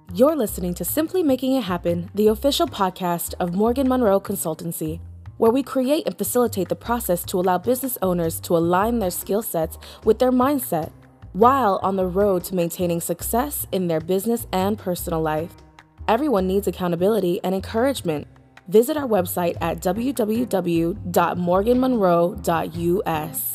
You're listening to Simply Making It Happen, the official podcast of Morgan Monroe Consultancy, where we create and facilitate the process to allow business owners to align their skill sets with their mindset, while on the road to maintaining success in their business and personal life. Everyone needs accountability and encouragement. Visit our website at www.morganmonroe.us.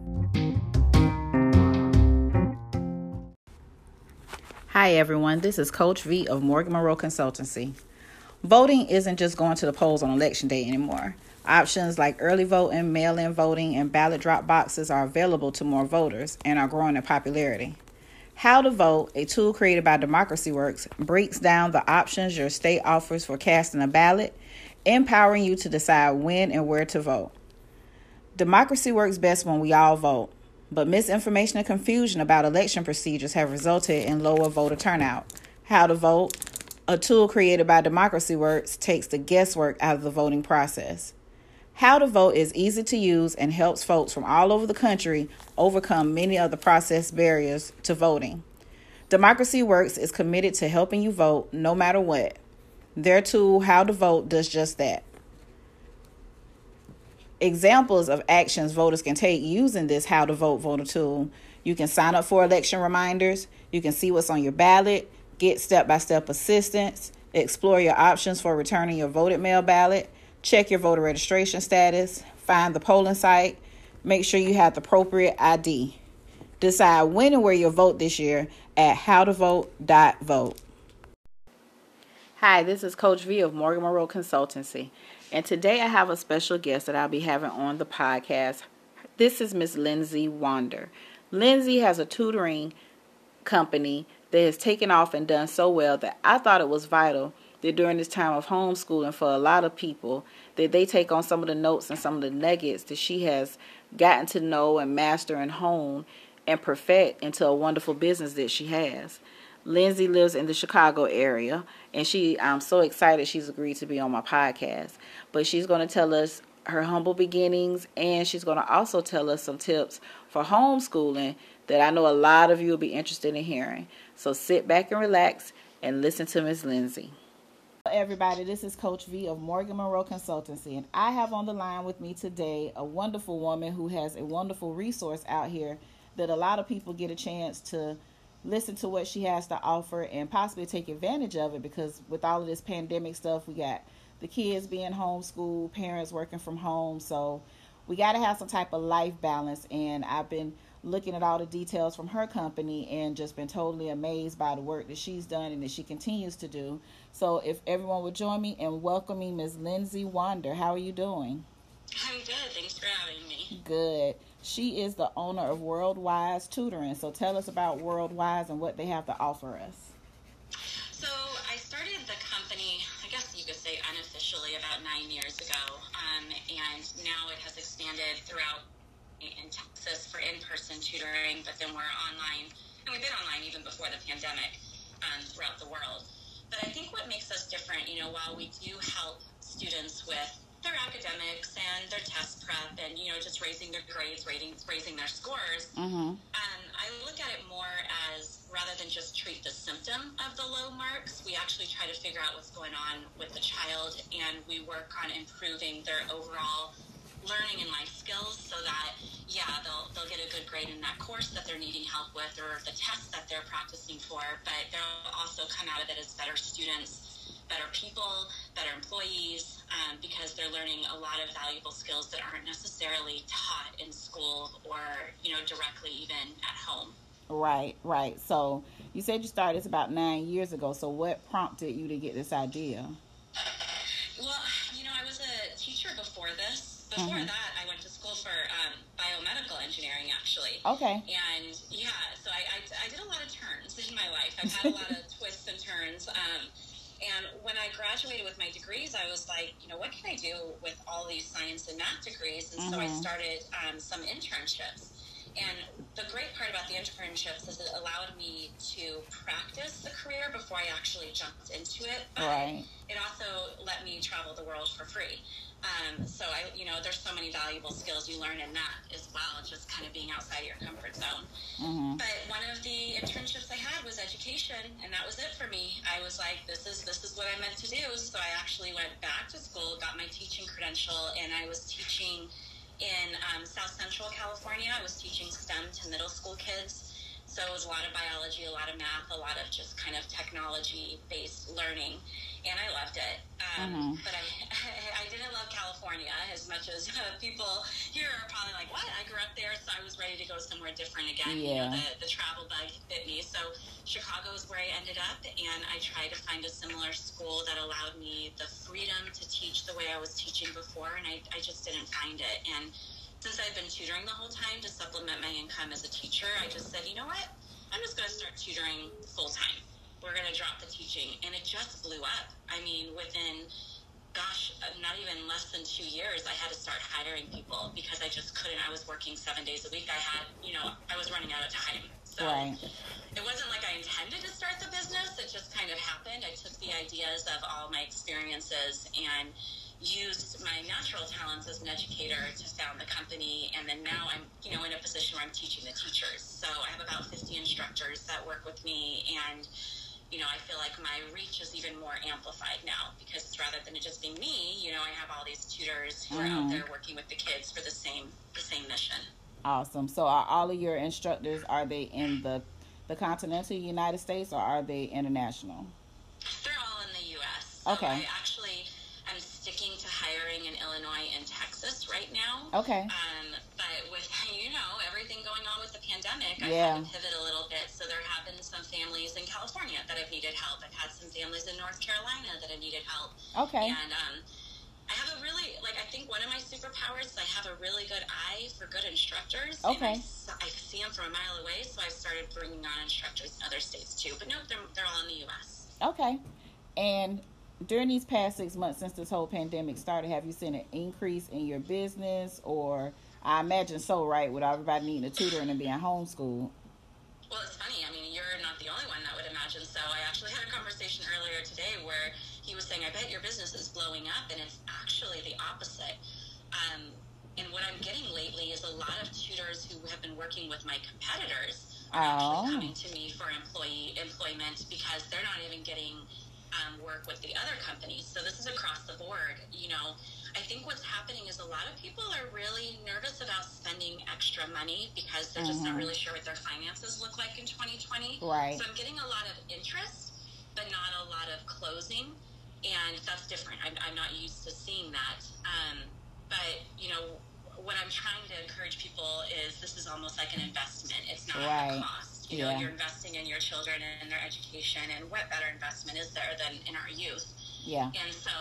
Hi everyone, this is Coach V of Morgan Monroe Consultancy. Voting isn't just going to the polls on election day anymore. Options like early voting, mail-in voting, and ballot drop boxes are available to more voters and are growing in popularity. How to Vote, a tool created by DemocracyWorks, breaks down the options your state offers for casting a ballot, empowering you to decide when and where to vote. Democracy works best when we all vote. But misinformation and confusion about election procedures have resulted in lower voter turnout. How to Vote, a tool created by DemocracyWorks, takes the guesswork out of the voting process. How to Vote is easy to use and helps folks from all over the country overcome many of the process barriers to voting. DemocracyWorks is committed to helping you vote no matter what. Their tool, How to Vote, does just that. Examples of actions voters can take using this How to Vote voter tool: you can sign up for election reminders, you can see what's on your ballot, get step-by-step assistance, explore your options for returning your voted mail ballot, check your voter registration status, find the polling site, make sure you have the appropriate ID. Decide when and where you'll vote this year at howtovote.vote. Hi, this is Coach V of Morgan Monroe Consultancy, and today I have a special guest that I'll be having on the podcast. This is Miss Lindsay Wander. Lindsay has a tutoring company that has taken off and done so well that I thought it was vital that during this time of homeschooling for a lot of people that they take on some of the notes and some of the nuggets that she has gotten to know and master and hone and perfect into a wonderful business that she has. Lindsay lives in the Chicago area, and I'm so excited she's agreed to be on my podcast. But she's going to tell us her humble beginnings, and she's going to also tell us some tips for homeschooling that I know a lot of you will be interested in hearing. So sit back and relax and listen to Miss Lindsay. Hello everybody, this is Coach V of Morgan Monroe Consultancy, and I have on the line with me today a wonderful woman who has a wonderful resource out here that a lot of people get a chance to listen to what she has to offer and possibly take advantage of it, because with all of this pandemic stuff, we got the kids being homeschooled, parents working from home, so we got to have some type of life balance. And I've been looking at all the details from her company and just been totally amazed by the work that she's done and that she continues to do. So if everyone would join me in welcoming Ms. Lindsay Wander. How are you doing? I'm good. Thanks for having me. Good. She is the owner of WorldWise Tutoring. So tell us about WorldWise and what they have to offer us. So I started the company, I guess you could say unofficially, about 9 years ago. And now it has expanded throughout in Texas for in-person tutoring, but then we're online. And we've been online even before the pandemic throughout the world. But I think what makes us different, while we do help students with their academics and their test prep and, just raising their grades, raising their scores, I look at it more as, rather than just treat the symptom of the low marks, we actually try to figure out what's going on with the child, and we work on improving their overall learning and life skills so that, they'll get a good grade in that course that they're needing help with or the test that they're practicing for, but they'll also come out of it as better students, better people, better employees, because they're learning a lot of valuable skills that aren't necessarily taught in school or, directly even at home. Right. So you said you started this about 9 years ago. So what prompted you to get this idea? Well, I was a teacher before this. Before that, I went to school for biomedical engineering, actually. Okay. And, so I did a lot of turns in my life. I've had a lot of twists and turns. And when I graduated with my degrees, I was like, what can I do with all these science and math degrees? And so I started some internships. And the great part about the internships is it allowed me to practice the career before I actually jumped into it. But right. It also let me travel the world for free. So there's so many valuable skills you learn in that as well, just kind of being outside of your comfort zone. Mm-hmm. But one of the internships I had was education, and that was it for me. I was like, this is what I meant to do. So I actually went back to school, got my teaching credential, and I was teaching in South Central California. I was teaching STEM to middle school kids. So it was a lot of biology, a lot of math, a lot of just kind of technology-based learning, and I loved it. But I didn't love California as much as people here are probably like, what? I grew up there, so I was ready to go somewhere different again. Yeah. The travel bug bit me. So Chicago is where I ended up, and I tried to find a similar school that allowed me the freedom to teach the way I was teaching before, and I just didn't find it. And since I've been tutoring the whole time to supplement my income as a teacher, I just said, you know what? I'm just going to start tutoring full time. We're going to drop the teaching. And it just blew up. I mean, within, not even less than 2 years, I had to start hiring people because I just couldn't. I was working 7 days a week. I was running out of time. So It wasn't like I intended to start the business. It just kind of happened. I took the ideas of all my experiences and used my natural talents as an educator to found the company, and then now I'm in a position where I'm teaching the teachers. So I have about 50 instructors that work with me, and I feel like my reach is even more amplified now because it's rather than it just being me, I have all these tutors who are out there working with the kids for the same mission. Awesome. So are all of your instructors, are they in the continental United States or are they international? They're all in the U.S. So okay. I'm sticking to hiring in Illinois and Texas right now. Okay. But with, everything going on with the pandemic, I had to pivot a little bit. So there have been some families in California that have needed help. I've had some families in North Carolina that have needed help. Okay. And I have a really, I think one of my superpowers is I have a really good eye for good instructors. Okay. And I see them from a mile away, so I've started bringing on instructors in other states too. But no, they're all in the U.S. Okay. And during these past 6 months since this whole pandemic started, have you seen an increase in your business? Or I imagine so, right, with everybody needing a tutor and being homeschooled. Well, it's funny. I mean, you're not the only one that would imagine so. I actually had a conversation earlier today where he was saying, I bet your business is blowing up, and it's actually the opposite. And what I'm getting lately is a lot of tutors who have been working with my competitors are actually coming to me for employment because they're not even getting work with the other companies. So this is across the board. I think what's happening is a lot of people are really nervous about spending extra money because they're just not really sure what their finances look like in 2020. Right. So I'm getting a lot of interest, but not a lot of closing. And that's different. I'm not used to seeing that. But, what I'm trying to encourage people is this is almost like an investment. It's not a cost. You're investing in your children and their education, and what better investment is there than in our youth? Yeah. And so,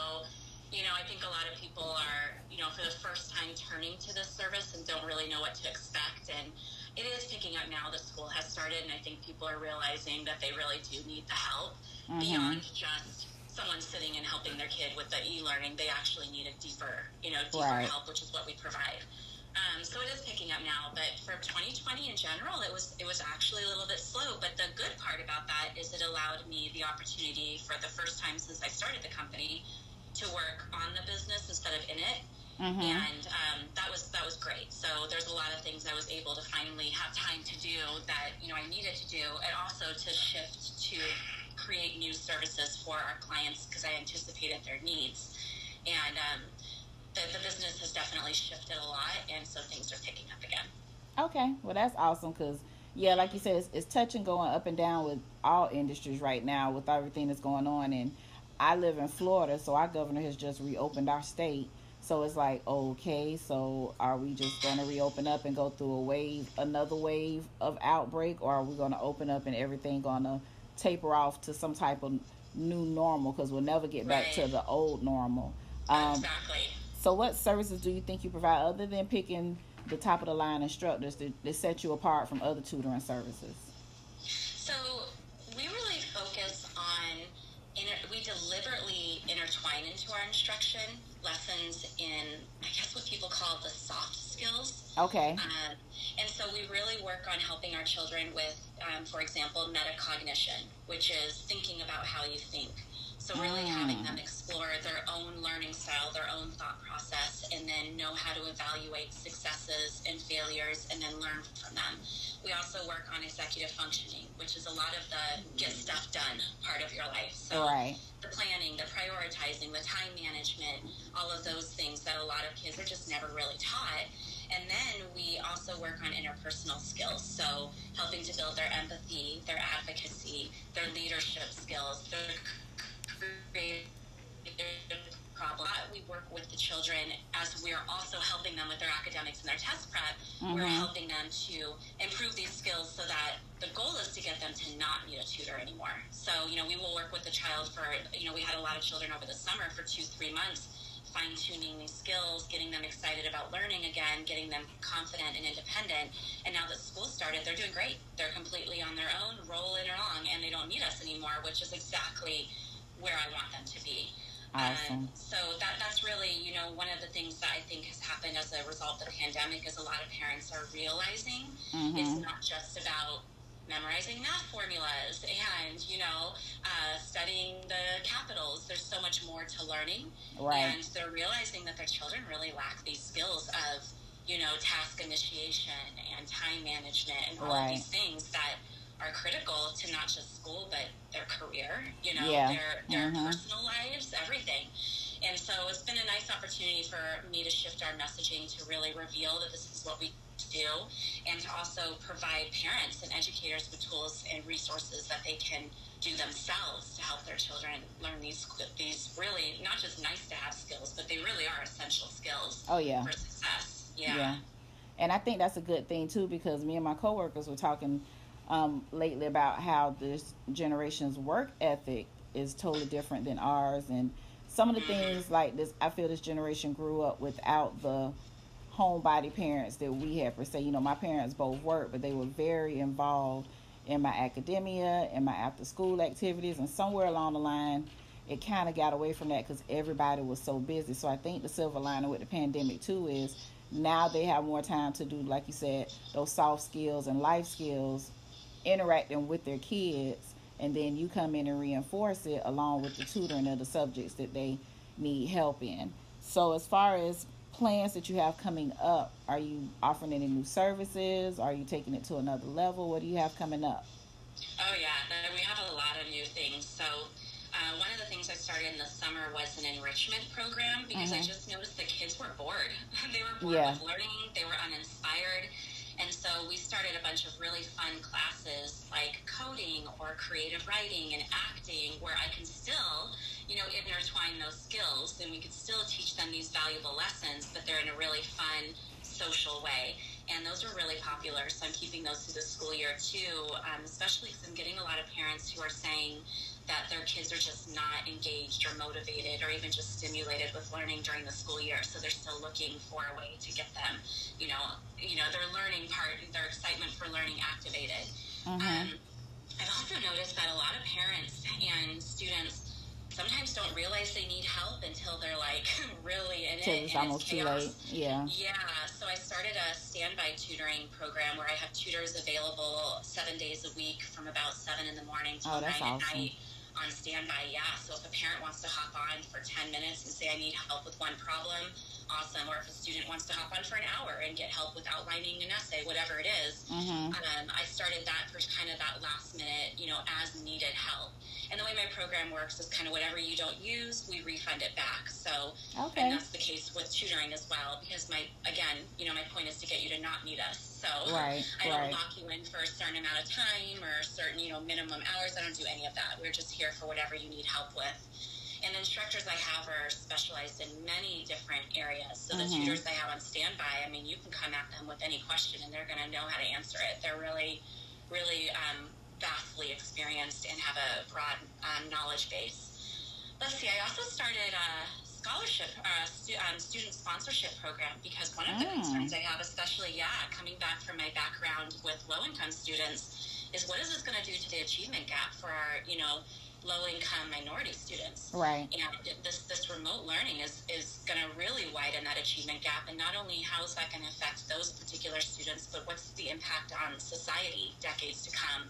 I think a lot of people are, for the first time turning to this service and don't really know what to expect. And it is picking up now. The school has started, and I think people are realizing that they really do need the help beyond just someone sitting and helping their kid with the e-learning. They actually need a deeper help, which is what we provide. So it is picking up now, but for 2020 in general, it was actually a little bit slow. But the good part about that is it allowed me the opportunity for the first time since I started the company to work on the business instead of in it. And that was great. So there's a lot of things I was able to finally have time to do that I needed to do, and also to shift to create new services for our clients because I anticipated their needs. And the business has definitely shifted a lot, and so things are picking up again. Okay, well that's awesome because like you said, it's touch and going up and down with all industries right now with everything that's going on. And I live in Florida, so our governor has just reopened our state. So it's like, okay, so are we just going to reopen up and go through another wave of outbreak, or are we going to open up and everything going to taper off to some type of new normal because we'll never get back to the old normal? Exactly. So what services do you think you provide other than picking the top of the line instructors that set you apart from other tutoring services? So we really focus on, we deliberately intertwine into our instruction lessons in, I guess what people call the soft skills. Okay. And so we really work on helping our children with, for example, metacognition, which is thinking about how you think. So really having them explore their own learning style, their own thought process, and then know how to evaluate successes and failures and then learn from them. We also work on executive functioning, which is a lot of the get stuff done part of your life. So the planning, the prioritizing, the time management, all of those things that a lot of kids are just never really taught. And then we also work on interpersonal skills, so helping to build their empathy, their advocacy, their leadership skills, their creative problem. We work with the children as we're also helping them with their academics and their test prep. We're helping them to improve these skills so that the goal is to get them to not need a tutor anymore. So, we will work with the child for, we had a lot of children over the summer for 2-3 months, fine-tuning these skills, getting them excited about learning again, getting them confident and independent. And now that school started, they're doing great. They're completely on their own, rolling along, and they don't need us anymore, which is exactly where I want them to be. Awesome. So that's really, one of the things that I think has happened as a result of the pandemic is a lot of parents are realizing it's not just about memorizing math formulas and, studying the capitals. There's so much more to learning. Right. And they're realizing that their children really lack these skills of, task initiation and time management and all of these things that are critical to not just school, but their career, their personal lives, everything. And so it's been a nice opportunity for me to shift our messaging to really reveal that this is what we do, and to also provide parents and educators with tools and resources that they can do themselves to help their children learn these really not just nice to have skills, but they really are essential skills for success. Yeah. And I think that's a good thing too, because me and my coworkers were talking lately about how this generation's work ethic is totally different than ours, and some of the things like this, I feel this generation grew up without the homebody parents that we had per se. My parents both worked, but they were very involved in my academia and my after school activities, and somewhere along the line it kind of got away from that because everybody was so busy. So I think the silver lining with the pandemic too is now they have more time to do, like you said, those soft skills and life skills, interacting with their kids, and then you come in and reinforce it along with the tutoring of the subjects that they need help in. So as far as plans that you have coming up, are you offering any new services? Are you taking it to another level? What do you have coming up? Oh yeah, we have a lot of new things. So one of the things I started in the summer was an enrichment program, because I just noticed the kids were bored. They were bored with learning. They were uninspired. And so we started a bunch of really fun classes like coding or creative writing and acting, where I can still, intertwine those skills, and we could still teach them these valuable lessons, but they're in a really fun, social way. And those are really popular, so I'm keeping those through the school year too, especially because I'm getting a lot of parents who are saying that their kids are just not engaged or motivated or even just stimulated with learning during the school year. So they're still looking for a way to get them, their learning part, their excitement for learning activated. I've also noticed that a lot of parents and students sometimes don't realize they need help until they're like really in it. It's almost too late. Yeah. So I started a standby tutoring program where I have tutors available 7 days a week from about 7 in the morning till 9 at night on standby. So if a parent wants to hop on for 10 minutes and say I need help with one problem, awesome. Or if a student wants to hop on for an hour and get help with outlining an essay, whatever it is. I started that for kind of that last minute, as needed help. And the way my program works is kind of whatever you don't use, we refund it back. So, and that's the case with tutoring as well, because my point is to get you to not need us. So I don't lock you in for a certain amount of time or certain, minimum hours. I don't do any of that. We're just here for whatever you need help with. And the instructors I have are specialized in many different areas. So the tutors I have on standby, you can come at them with any question and they're going to know how to answer it. They're really, really vastly experienced and have a broad knowledge base. Let's see, I also started a scholarship, student sponsorship program, because one of the concerns I have, especially, coming back from my background with low-income students, is what is this going to do to the achievement gap for our, low-income minority students? Right. And this remote learning is going to really widen that achievement gap, and not only how is that going to affect those particular students, but what's the impact on society decades to come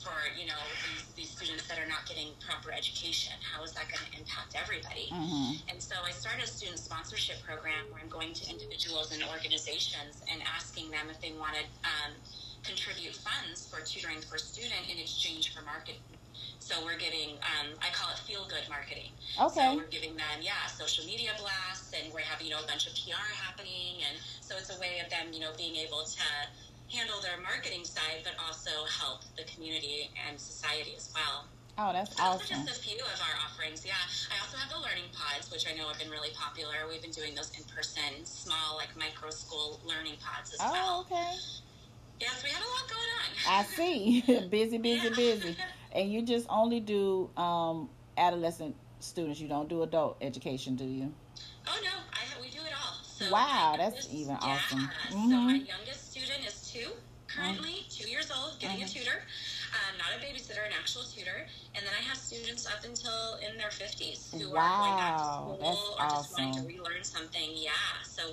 for, these students that are not getting proper education? How is that going to impact everybody? And so I started a student sponsorship program where I'm going to individuals and organizations and asking them if they want to contribute funds for tutoring for a student in exchange for marketing. So we're giving, I call it feel-good marketing. Okay. So we're giving them, social media blasts, and we're having, a bunch of PR happening. And so it's a way of them, being able to handle their marketing side, but also help the community and society as well. Oh, that's so awesome. Those are just a few of our offerings. Yeah. I also have the learning pods, which I know have been really popular. We've been doing those in person, small, micro school learning pods as well. Oh, okay. Yes, we have a lot going on. I see. busy. And you just only do adolescent students. You don't do adult education, do you? Oh, no. We do it all. So wow, that's even awesome. So my youngest student is 2, currently 2 years old, getting a tutor. Not a babysitter, an actual tutor. And then I have students up until in their 50s who are going back to school or just wanting to relearn something. Yeah. So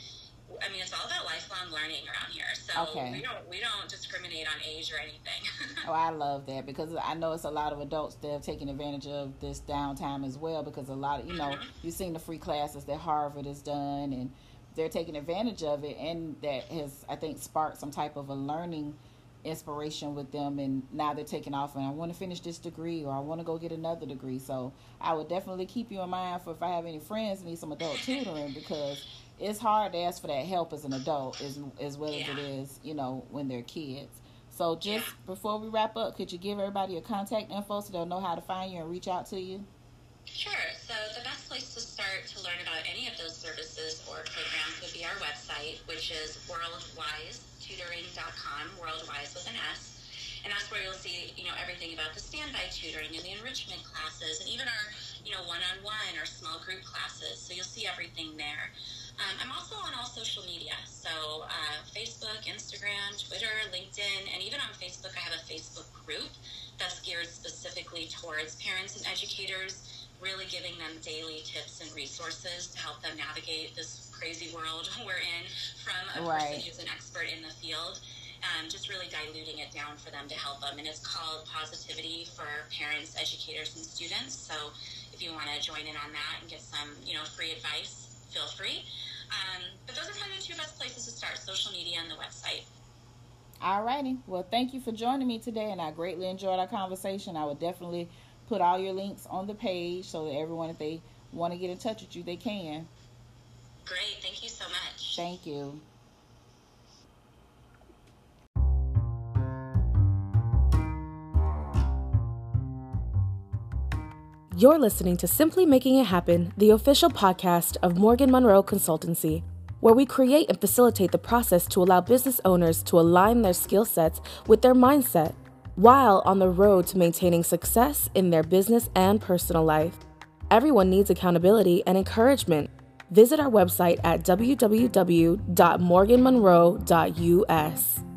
it's all about lifelong learning around here. So we don't discriminate on age or anything. Oh, I love that, because I know it's a lot of adults that have taken advantage of this downtime as well, because a lot of, you've seen the free classes that Harvard has done, and they're taking advantage of it, and that has, I think, sparked some type of a learning inspiration with them, and now they're taking off and I want to finish this degree, or I want to go get another degree. So I would definitely keep you in mind for if I have any friends that need some adult tutoring, because it's hard to ask for that help as an adult as well as it is, when they're kids. So just before we wrap up, could you give everybody your contact info so they'll know how to find you and reach out to you? Sure. So the best place to start to learn about any of those services or programs would be our website, which is worldwisetutoring.com, worldwise with an S. And that's where you'll see, everything about the standby tutoring and the enrichment classes, and even our, one-on-one or small group classes. So you'll see everything there. I'm also on all social media, so Facebook, Instagram, Twitter, LinkedIn, and even on Facebook I have a Facebook group that's geared specifically towards parents and educators, really giving them daily tips and resources to help them navigate this crazy world we're in from a person who's an expert in the field. Just really diluting it down for them to help them. And it's called Positivity for Parents, Educators, and Students. So if you want to join in on that and get some, free advice, feel free. But those are kind of the 2 best places to start, social media and the website. All righty. Well, thank you for joining me today, and I greatly enjoyed our conversation. I will definitely put all your links on the page so that everyone, if they want to get in touch with you, they can. Great. Thank you so much. Thank you. You're listening to Simply Making It Happen, the official podcast of Morgan Monroe Consultancy, where we create and facilitate the process to allow business owners to align their skill sets with their mindset, while on the road to maintaining success in their business and personal life. Everyone needs accountability and encouragement. Visit our website at www.morganmonroe.us.